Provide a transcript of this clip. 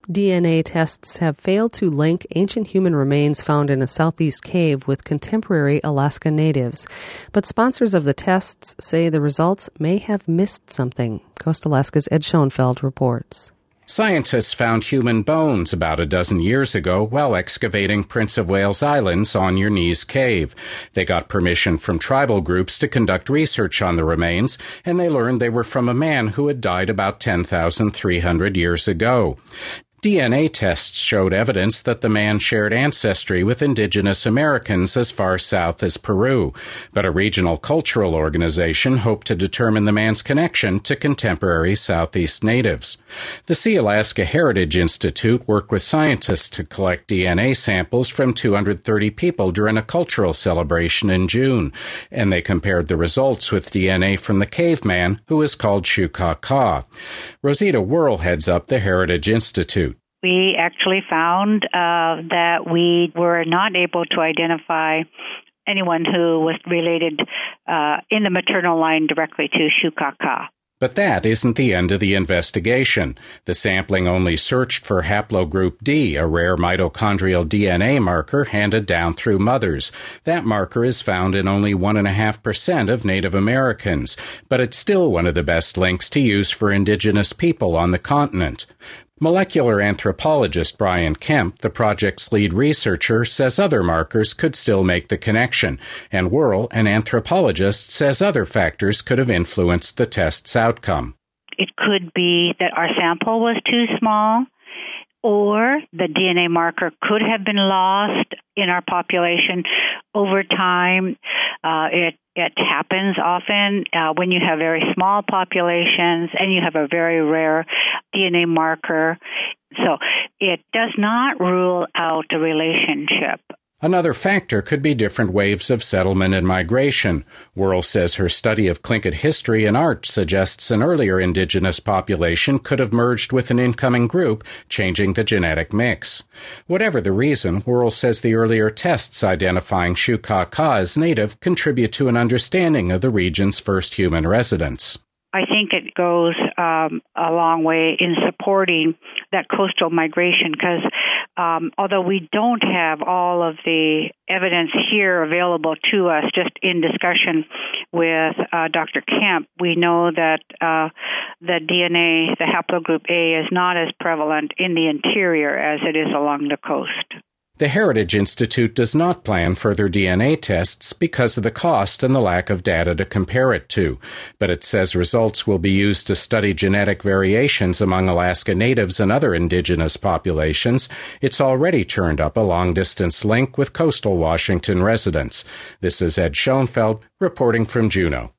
DNA tests have failed to link ancient human remains found in a southeast cave with contemporary Alaska natives. But sponsors of the tests say the results may have missed something. Coast Alaska's Ed Schoenfeld reports. Scientists found human bones about a dozen years ago while excavating Prince of Wales Island's On Your Knees cave. They got permission from tribal groups to conduct research on the remains, and they learned they were from a man who had died about 10,300 years ago. DNA tests showed evidence that the man shared ancestry with indigenous Americans as far south as Peru, but a regional cultural organization hoped to determine the man's connection to contemporary Southeast natives. The Sealaska Heritage Institute worked with scientists to collect DNA samples from 230 people during a cultural celebration in June, and they compared the results with DNA from the caveman, who is called Shukaka. Rosita Wuerl heads up the Heritage Institute. We actually found that we were not able to identify anyone who was related in the maternal line directly to Shukaka. But that isn't the end of the investigation. The sampling only searched for haplogroup D, a rare mitochondrial DNA marker handed down through mothers. That marker is found in only 1.5% of Native Americans, but it's still one of the best links to use for indigenous people on the continent. Molecular anthropologist Brian Kemp, the project's lead researcher, says other markers could still make the connection, and Wuerl, an anthropologist, says other factors could have influenced the test's outcome. It could be that our sample was too small, or the DNA marker could have been lost in our population over time. It happens often when you have very small populations and you have a very rare DNA marker. So it does not rule out a relationship. Another factor could be different waves of settlement and migration. Wuerl says her study of Tlingit history and art suggests an earlier indigenous population could have merged with an incoming group, changing the genetic mix. Whatever the reason, Wuerl says the earlier tests identifying Shukaka as native contribute to an understanding of the region's first human residents. I think it goes a long way in supporting that coastal migration because although we don't have all of the evidence here available to us just in discussion with Dr. Kemp, we know that the DNA, the haplogroup A, is not as prevalent in the interior as it is along the coast. The Heritage Institute does not plan further DNA tests because of the cost and the lack of data to compare it to, but it says results will be used to study genetic variations among Alaska Natives and other indigenous populations. It's already turned up a long-distance link with coastal Washington residents. This is Ed Schoenfeld reporting from Juneau.